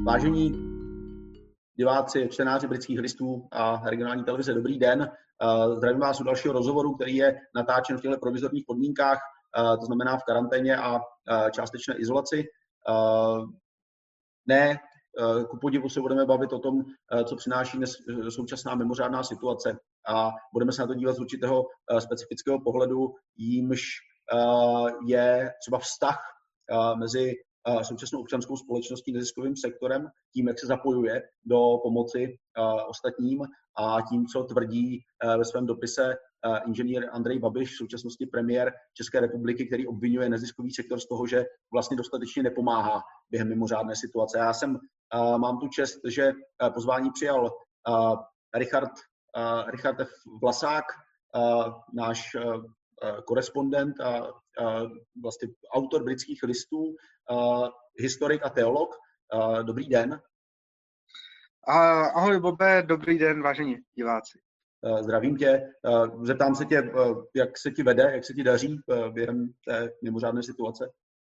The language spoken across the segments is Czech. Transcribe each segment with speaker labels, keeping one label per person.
Speaker 1: Vážení diváci, čtenáři Britských listů a regionální televize, dobrý den. Zdravím vás u dalšího rozhovoru, který je natáčen v těchto provizorních podmínkách, to znamená v karanténě a částečné izolaci. Ku podivu se budeme bavit o tom, co přináší dnes současná mimořádná situace, a budeme se na to dívat z určitého specifického pohledu, jímž je třeba vztah mezi současnou občanskou společností, neziskovým sektorem, tím, jak se zapojuje do pomoci ostatním, a tím, co tvrdí ve svém dopise inženýr Andrej Babiš, v současnosti premiér České republiky, který obvinuje neziskový sektor z toho, že vlastně dostatečně nepomáhá během mimořádné situace. Já mám tu čest, že pozvání přijal Richard F. Vlasák, náš korespondent a vlastně autor Britských listů, historik a teolog. Dobrý den.
Speaker 2: Ahoj Bobe, dobrý den, vážení diváci.
Speaker 1: Zdravím tě. Zeptám se tě, jak se ti vede, jak se ti daří během té mimořádné situace?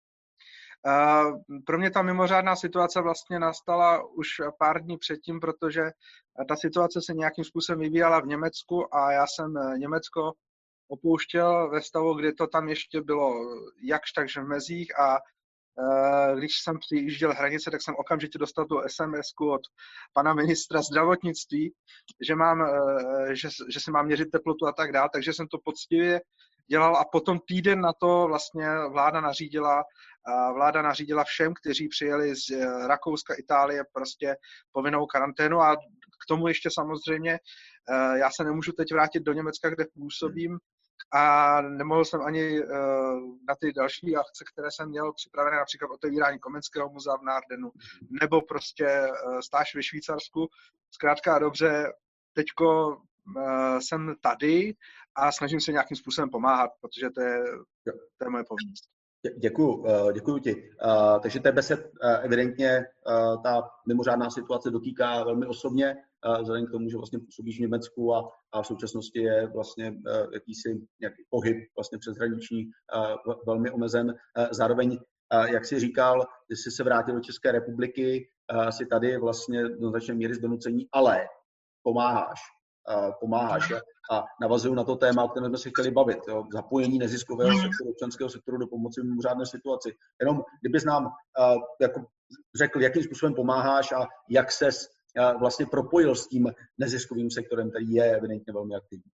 Speaker 2: Pro mě ta mimořádná situace vlastně nastala už pár dní předtím, protože ta situace se nějakým způsobem vyvíjela v Německu a já jsem Německo opouštěl ve stavu, kdy to tam ještě bylo jakž takž v mezích, a když jsem přijížděl hranice, tak jsem okamžitě dostal tu SMS-ku od pana ministra zdravotnictví, že si mám měřit teplotu a tak dále, takže jsem to poctivě dělal a potom týden na to vlastně vláda nařídila všem, kteří přijeli z Rakouska, Itálie, prostě povinnou karanténu. A k tomu ještě samozřejmě, já se nemůžu teď vrátit do Německa, kde působím, a nemohl jsem ani na ty další akce, které jsem měl připravené, například otevírání Komenského muzea v Nardenu, nebo prostě stáž ve Švýcarsku. Zkrátka dobře, teďko jsem tady a snažím se nějakým způsobem pomáhat, protože to je moje povinnost.
Speaker 1: Děkuju ti. Takže tebe se evidentně ta mimořádná situace dotýká velmi osobně, vzhledem k tomu, že vlastně působíš v Německu a v současnosti je vlastně nějaký pohyb vlastně přeshraniční velmi omezen. Zároveň, jak jsi říkal, ty jsi se vrátil do České republiky, jsi tady vlastně do značné míry z donucení, ale pomáháš. A navazuju na to téma, o kterém jsme se chtěli bavit. Zapojení neziskového sektoru, občanského sektoru do pomoci v mimořádné situaci. Jenom kdybys nám řekl, jakým způsobem pomáháš a jak ses vlastně propojil s tím neziskovým sektorem, který je evidentně velmi aktivní.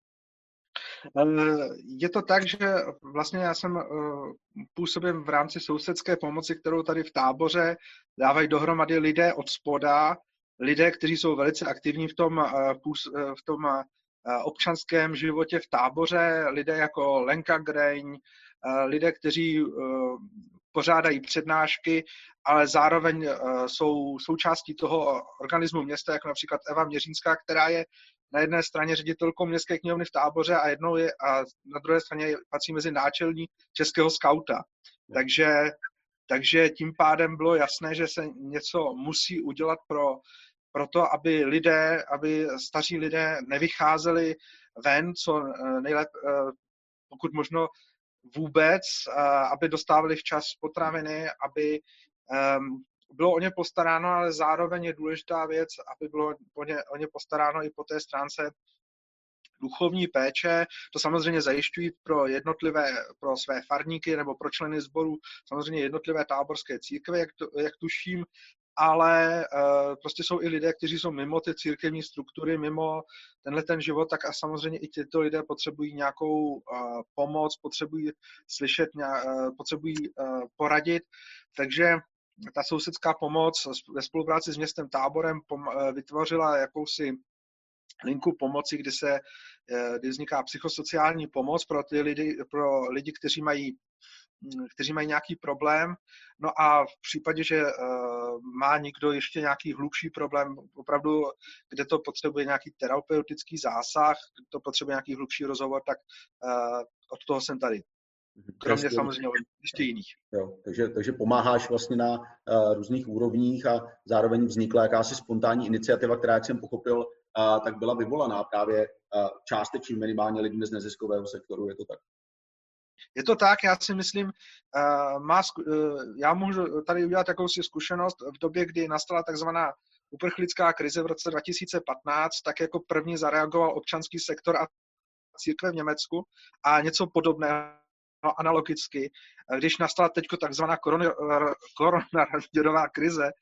Speaker 2: Je to tak, že vlastně já jsem působím v rámci sousedské pomoci, kterou tady v Táboře dávají dohromady lidé od spoda, lidé, kteří jsou velice aktivní v tom občanském životě v Táboře, lidé jako Lenka Greň, lidé, kteří pořádají přednášky, ale zároveň jsou součástí toho organismu města, jako například Eva Měřínská, která je na jedné straně ředitelkou městské knihovny v Táboře a na druhé straně patří mezi náčelní českého skauta. Takže tím pádem bylo jasné, že se něco musí udělat pro to, aby staří lidé nevycházeli ven, co nejlépe, pokud možno vůbec, aby dostávali včas potraviny, aby bylo o ně postaráno, ale zároveň je důležitá věc, aby bylo o ně postaráno i po té stránce duchovní péče. To samozřejmě zajišťují pro své farníky nebo pro členy sboru samozřejmě jednotlivé táborské církve, jak tuším, ale prostě jsou i lidé, kteří jsou mimo ty církevní struktury, mimo ten život, tak a samozřejmě i tyto lidé potřebují nějakou pomoc, potřebují slyšet, potřebují poradit. Takže ta sousedská pomoc ve spolupráci s městem Táborem vytvořila jakousi linku pomoci, kdy vzniká psychosociální pomoc pro lidi, kteří mají nějaký problém. No a v případě, že má někdo ještě nějaký hlubší problém, opravdu, kde to potřebuje nějaký terapeutický zásah, kde to potřebuje nějaký hlubší rozhovor, tak od toho jsem tady. Kromě samozřejmě ještě jiných.
Speaker 1: Jo, takže pomáháš vlastně na různých úrovních a zároveň vznikla jakási spontánní iniciativa, která, jak jsem pochopil, tak byla vyvolaná právě částečně minimálně lidmi z neziskového sektoru, je to tak?
Speaker 2: Je to tak, já si myslím, já můžu tady udělat jakousi zkušenost v době, kdy nastala takzvaná uprchlická krize v roce 2015, tak jako první zareagoval občanský sektor a církve v Německu a něco podobného analogicky. Když nastala teď takzvaná koronavirová krize,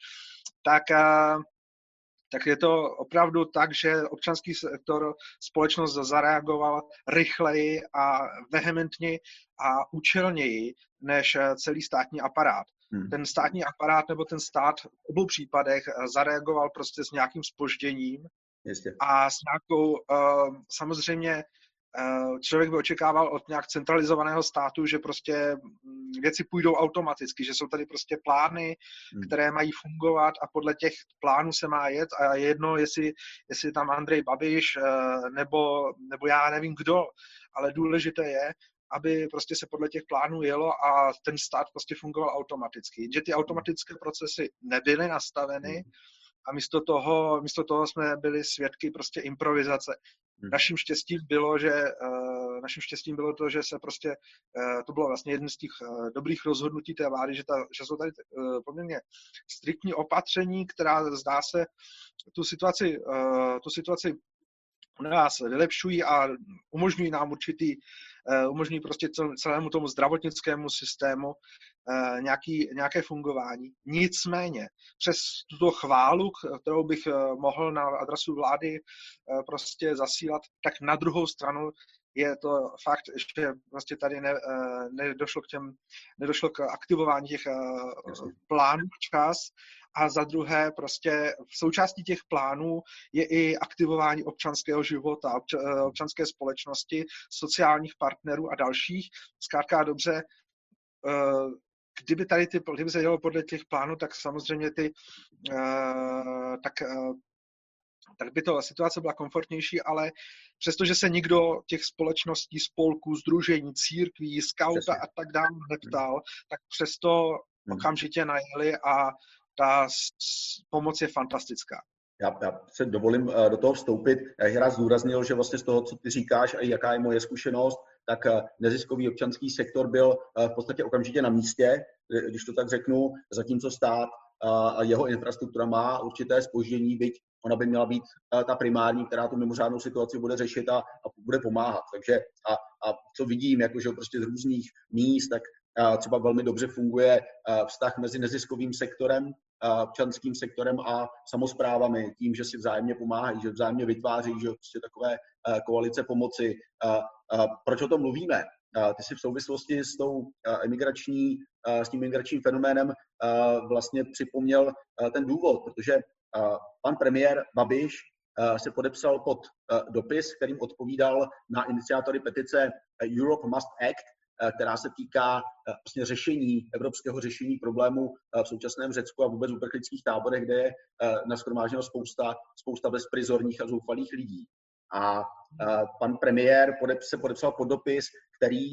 Speaker 2: tak je to opravdu tak, že občanský sektor, společnost zareagoval rychleji a vehementněji a účelněji než celý státní aparát. Ten státní aparát nebo ten stát v obou případech zareagoval prostě s nějakým zpožděním a s nějakou, samozřejmě člověk by očekával od nějak centralizovaného státu, že prostě věci půjdou automaticky, že jsou tady prostě plány, které mají fungovat a podle těch plánů se má jet a je jedno, jestli tam Andrej Babiš nebo já nevím kdo, ale důležité je, aby prostě se podle těch plánů jelo a ten stát prostě fungoval automaticky. Že ty automatické procesy nebyly nastaveny a místo toho jsme byli svědky prostě improvizace. Naším štěstím bylo to, že se prostě, to bylo vlastně jeden z těch dobrých rozhodnutí té vlády, že jsou tady poměrně striktní opatření, která zdá se tu situaci u nás vylepšují a umožňují nám umožňují prostě celému tomu zdravotnickému systému nějaké fungování. Nicméně přes tuto chválu, kterou bych mohl na adresu vlády prostě zasílat, tak na druhou stranu je to fakt, že prostě tady nedošlo k aktivování těch plánů včas. A za druhé prostě v součástí těch plánů je i aktivování občanského života, občanské společnosti, sociálních partnerů a dalších. Zkrátka dobře, kdyby se dělo podle těch plánů, tak samozřejmě tak by to situace byla komfortnější, ale přestože se nikdo těch společností, spolků, sdružení, církví, skauta a tak dále neptal, tak přesto okamžitě najeli a ta pomoc je fantastická.
Speaker 1: Já se dovolím do toho vstoupit. Já bych rád zdůraznil, že vlastně z toho, co ty říkáš a jaká je moje zkušenost, tak neziskový občanský sektor byl v podstatě okamžitě na místě, když to tak řeknu, zatímco stát a jeho infrastruktura má určité zpoždění, byť ona by měla být ta primární, která tu mimořádnou situaci bude řešit a bude pomáhat. Takže a co vidím, jakože prostě z různých míst, tak třeba velmi dobře funguje vztah mezi neziskovým sektorem, občanským sektorem a samosprávami tím, že si vzájemně pomáhají, že vzájemně vytváří, že prostě takové koalice pomoci. Proč o tom mluvíme? Ty si v souvislosti s tím migračním fenoménem vlastně připomněl ten důvod, protože pan premiér Babiš se podepsal pod dopis, kterým odpovídal na iniciátory petice Europe Must Act, která se týká vlastně evropského řešení problému v současném Řecku a vůbec v uprchlických táborech, kde je nashromážděno spousta bezprizorních a zoufalých lidí. A pan premiér se podepsal pod dopis, který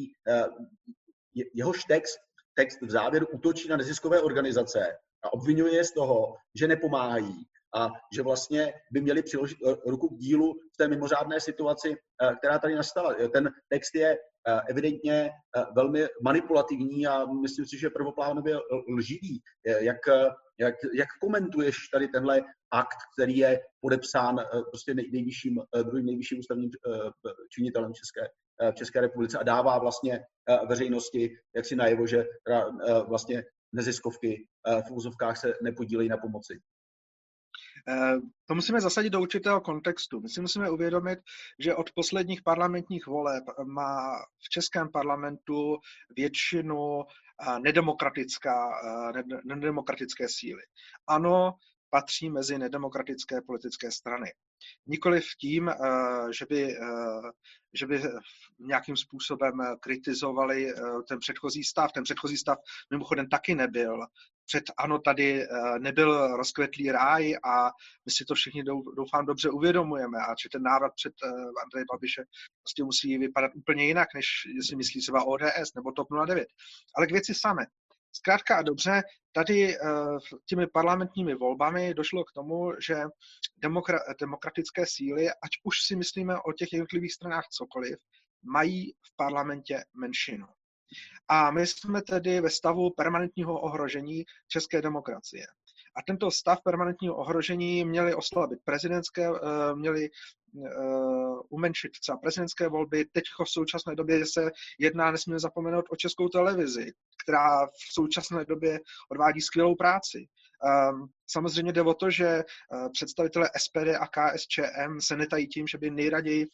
Speaker 1: jehož text v závěru útočí na neziskové organizace a obvinuje je z toho, že nepomáhají a že vlastně by měli přiložit ruku k dílu v té mimořádné situaci, která tady nastala. Ten text je evidentně velmi manipulativní a myslím si, že prvoplánově lživý. Jak komentuješ tady tenhle akt, který je podepsán prostě druhým nejvyšším ústavním činitelem v České republice a dává vlastně veřejnosti jaksi najevo, že vlastně neziskovky v úzovkách se nepodílejí na pomoci?
Speaker 2: To musíme zasadit do určitého kontextu. My si musíme uvědomit, že od posledních parlamentních voleb má v českém parlamentu většinu nedemokratické síly. ANO patří mezi nedemokratické politické strany. Nikoliv tím, že by nějakým způsobem kritizovali ten předchozí stav. Ten předchozí stav mimochodem taky nebyl. Před ANO tady nebyl rozkvetlý ráj a my si to všichni doufám dobře uvědomujeme a že ten návrat před Andreje Babiše prostě musí vypadat úplně jinak, než si myslí třeba ODS nebo TOP 09. Ale k věci samé. Zkrátka a dobře, tady těmi parlamentními volbami došlo k tomu, že demokratické síly, ať už si myslíme o těch jednotlivých stranách cokoliv, mají v parlamentě menšinu. A my jsme tedy ve stavu permanentního ohrožení české demokracie. A tento stav permanentního ohrožení měli oslabit prezidentské, měli umenšit třeba prezidentské volby. Teď v současné době se jedná, nesmíme zapomenout, o Českou televizi, která v současné době odvádí skvělou práci. Samozřejmě jde o to, že představitelé SPD a KSČM se netají tím, že by nejraději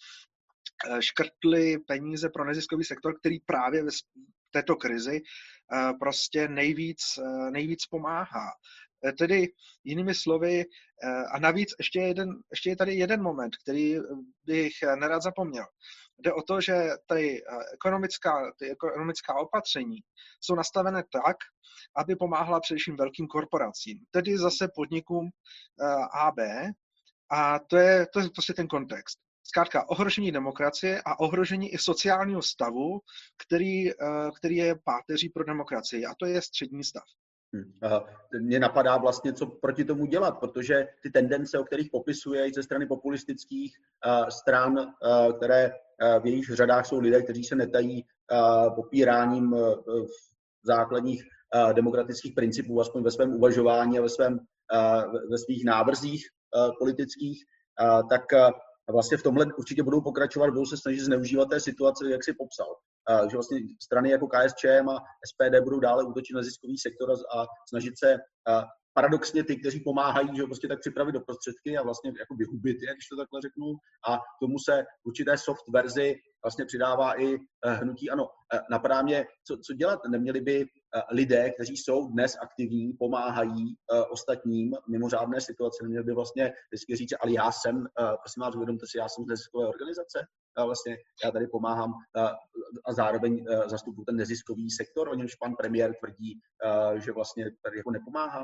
Speaker 2: škrtli peníze pro neziskový sektor, který právě v této krizi prostě nejvíc pomáhá. Tedy jinými slovy, a navíc ještě je tady jeden moment, který bych nerad zapomněl. Jde o to, že ty ekonomická opatření jsou nastavené tak, aby pomáhala především velkým korporacím, tedy zase podnikům A, B, a to je prostě ten kontext. Zkrátka ohrožení demokracie a ohrožení i sociálního stavu, který je páteří pro demokracii, a to je střední stav.
Speaker 1: Mně napadá vlastně, co proti tomu dělat, protože ty tendence, o kterých popisuje ze strany populistických stran, které v jejich řadách jsou lidé, kteří se netají popíráním základních demokratických principů, aspoň ve svém uvažování a ve svých návrzích politických, tak vlastně v tomhle určitě budou pokračovat, budou se snažit zneužívat té situace, jak si popsal. Že vlastně strany jako KSČM a SPD budou dále útočit na ziskový sektor a snažit se paradoxně ty, kteří pomáhají, že prostě tak připravit do prostředky a vlastně jako vyhubit je, když to takhle řeknu. A k tomu se určité soft verzi vlastně přidává i hnutí ANO. Napadá mě, co dělat? Neměli by lidé, kteří jsou dnes aktivní, pomáhají ostatním mimořádné situace, neměli by vlastně vždycky říct, ale já jsem, prosím vás, uvědomte si, já jsem z neziskové organizace, vlastně já tady pomáhám a zároveň zastupuji ten neziskový sektor, o němž pan premiér tvrdí, že vlastně tady jako nepomáhá.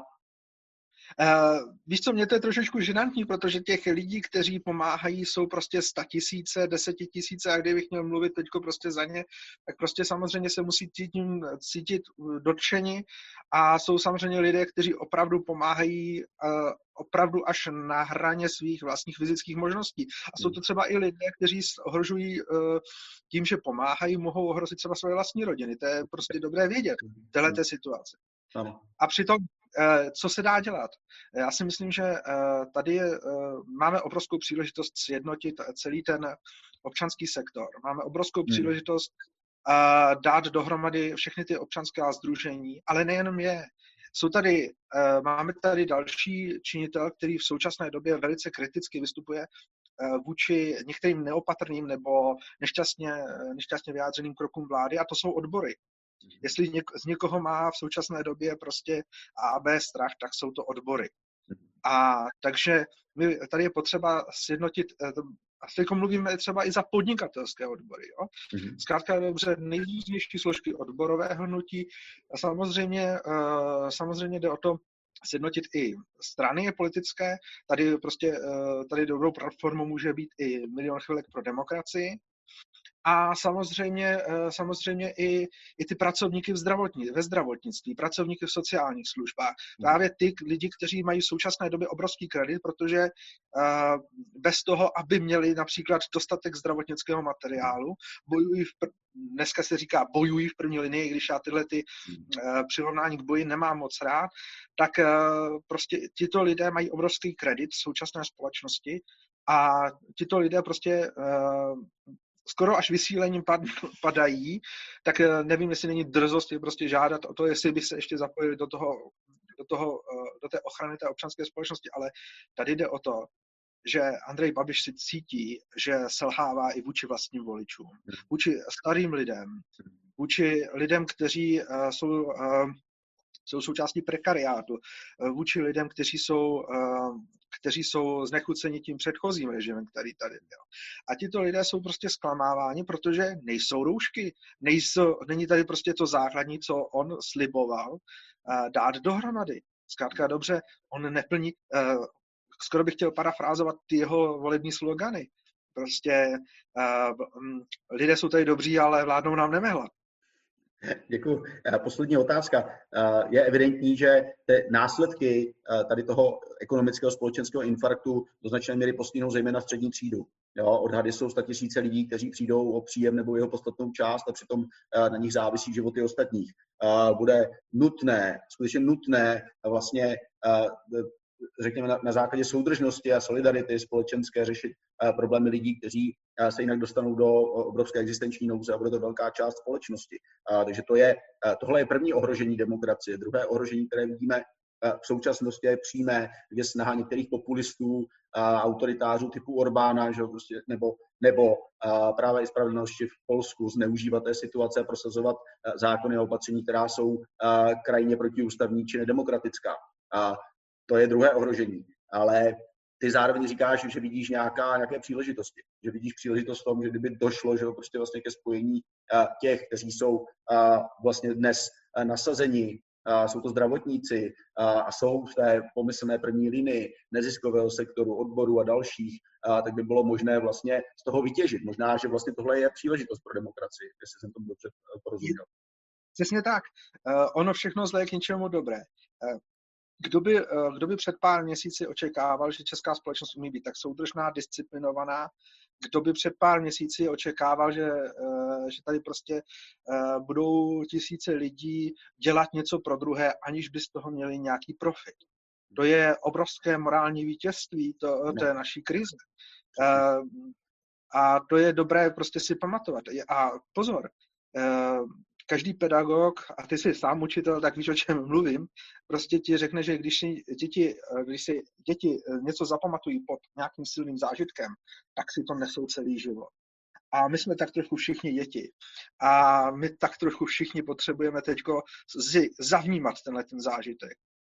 Speaker 2: Víš co, mě to je trošičku žinantní, protože těch lidí, kteří pomáhají, jsou prostě 100 000, 10 000 a kdybych měl mluvit teďko prostě za ně, tak prostě samozřejmě se musí cítit dotčeni a jsou samozřejmě lidé, kteří opravdu pomáhají opravdu až na hraně svých vlastních fyzických možností. A jsou to třeba i lidé, kteří ohrožují tím, že pomáhají, mohou ohrozit třeba své vlastní rodiny. To je prostě dobré vědět v této situaci. A přitom co se dá dělat? Já si myslím, že tady máme obrovskou příležitost sjednotit celý ten občanský sektor. Máme obrovskou příležitost dát dohromady všechny ty občanská sdružení, ale nejenom je. Máme tady další činitel, který v současné době velice kriticky vystupuje vůči některým neopatrným nebo nešťastně vyjádřeným krokům vlády, a to jsou odbory. Jestli z někoho má v současné době prostě A a B strach, tak jsou to odbory. A takže tady je potřeba sjednotit, a teď mluvíme třeba i za podnikatelské odbory. Jo? Zkrátka dobře, nejrůznější složky odborového hnutí. A samozřejmě jde o to sjednotit i strany politické. Tady dobrou platformou může být i Milion chvilek pro demokracii. A samozřejmě i ty pracovníky ve zdravotnictví, pracovníky v sociálních službách. Právě ty lidi, kteří mají v současné době obrovský kredit, protože bez toho, aby měli například dostatek zdravotnického materiálu, dneska se říká bojují v první linii, když já tyhle přirovnání k boji nemám moc rád, tak prostě tito lidé mají obrovský kredit v současné společnosti a tito lidé prostě skoro až vysílením padají, tak nevím, jestli není drzost je prostě žádat o to, jestli by se ještě zapojili do té ochrany té občanské společnosti, ale tady jde o to, že Andrej Babiš si cítí, že selhává i vůči vlastním voličům, vůči starým lidem, vůči lidem, kteří jsou součástí prekariátu, vůči lidem, kteří jsou znechuceni tím předchozím režimem, který tady byl. A tito lidé jsou prostě zklamáváni, protože nejsou roušky, není tady prostě to základní, co on sliboval dát dohromady. Zkrátka dobře, on neplní, skoro bych chtěl parafrázovat ty jeho volební slogany. Prostě lidé jsou tady dobří, ale vládnou nám nemehla.
Speaker 1: Děkuji. Poslední otázka. Je evidentní, že ty následky tady toho ekonomického společenského infarktu do značné míry postihnou zejména střední třídu. Jo, odhady jsou 100 000 lidí, kteří přijdou o příjem nebo jeho podstatnou část a přitom na nich závisí životy ostatních. Bude nutné, skutečně nutné vlastně, řekněme, na základě soudržnosti a solidarity společenské řešit problémy lidí, kteří se jinak dostanou do obrovské existenční nouze a bude to velká část společnosti. Takže tohle je první ohrožení demokracie. Druhé ohrožení, které vidíme v současnosti, je přímé, kde snaha některých populistů, autoritářů typu Orbána, že prostě, nebo Práva i spravedlnosti v Polsku zneužívat té situace a prosazovat zákony a opatření, která jsou krajně protiústavní či nedemokratická. To je druhé ohrožení. Ale ty zároveň říkáš, že vidíš nějaké příležitosti. Že vidíš příležitost v tom, že kdyby došlo, že prostě vlastně ke spojení těch, kteří jsou vlastně dnes nasazeni, jsou to zdravotníci a jsou v té pomyslné první linii neziskového sektoru, odboru a dalších, tak by bylo možné vlastně z toho vytěžit. Možná, že vlastně tohle je příležitost pro demokracii, jestli jsem tomu dobře porozuměl.
Speaker 2: Přesně tak. Ono všechno zlé je k ničemu dobré. Kdo by před pár měsíci očekával, že česká společnost umí být tak soudržná, disciplinovaná? Kdo by před pár měsíci očekával, že tady prostě budou tisíce lidí dělat něco pro druhé, aniž by z toho měli nějaký profit? To je obrovské morální vítězství té naší krize. A to je dobré prostě si pamatovat. A pozor, každý pedagog, a ty jsi sám učitel, tak víš, o čem mluvím, prostě ti řekne, že když si děti něco zapamatují pod nějakým silným zážitkem, tak si to nesou celý život. A my jsme tak trochu všichni děti. A my tak trochu všichni potřebujeme teďko zavnímat ten zážitek.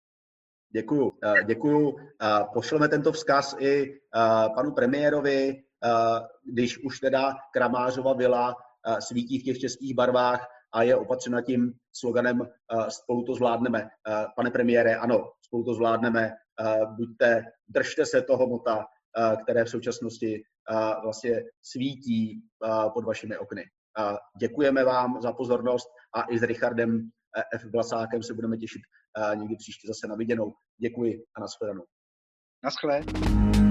Speaker 1: Děkuju. Pošleme tento vzkaz i panu premiérovi, když už teda Kramářova vila svítí v těch českých barvách a je opatřena tím sloganem spolu to zvládneme. Pane premiére, ano, spolu to zvládneme. Držte se toho mota, které v současnosti vlastně svítí pod vašimi okny. Děkujeme vám za pozornost a i s Richardem F. Vlasákem se budeme těšit někdy příště zase na viděnou. Děkuji a nashledanou.
Speaker 2: Naschle.